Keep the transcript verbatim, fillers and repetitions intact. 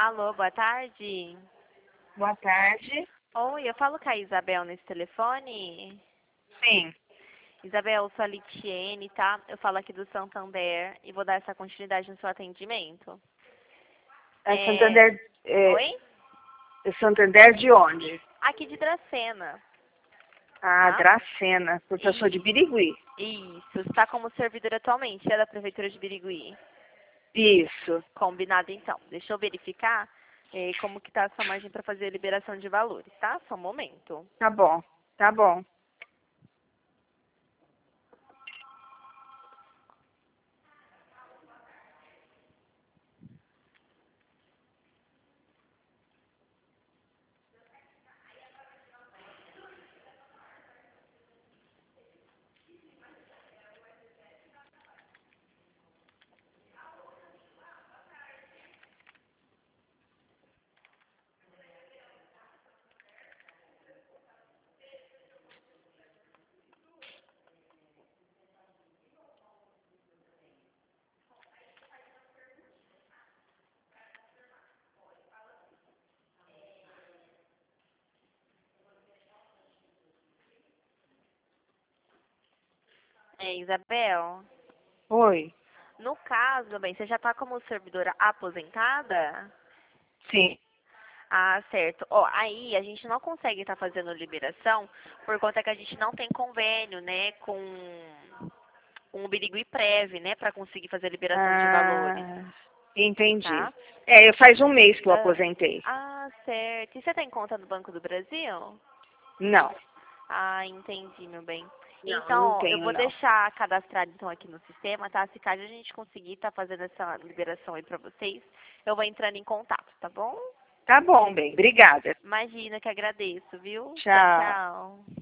Alô, boa tarde. Boa tarde. Oi, eu falo com a Isabel nesse telefone. Sim. Isabel, eu sou a Litiene, tá? Eu falo aqui do Santander e vou dar essa continuidade no seu atendimento. É É... Santander, é, Oi? é Santander de onde? Aqui de Dracena. Ah, Tá? Dracena, porque eu sou de Isso. Birigui. Isso. Está como servidora atualmente, é da Prefeitura de Birigui. Isso. Combinado, então. Deixa eu verificar eh, como que tá a sua margem para fazer a liberação de valores, tá? Só um momento. Tá bom, tá bom. É, Isabel, Oi. no caso, bem, você já está como servidora aposentada? Sim. Ah, certo. Ó, aí a gente não consegue estar fazendo liberação por conta que a gente não tem convênio, né, com, com o Birigui Prev, né, para conseguir fazer a liberação de valores, Ah, entendi. tá? É, faz um mês que eu Ah, aposentei. ah, certo. E você tem conta no Banco do Brasil? Não. Ah, entendi, meu bem. Não, Então, não ó, eu tenho, vou não. deixar cadastrado então aqui no sistema, tá? Se caso a gente conseguir estar fazendo essa liberação aí pra vocês, eu vou entrando em contato, tá bom? Tá bom, bem. Obrigada. Imagina que agradeço, viu? Tchau, Tchau. tchau.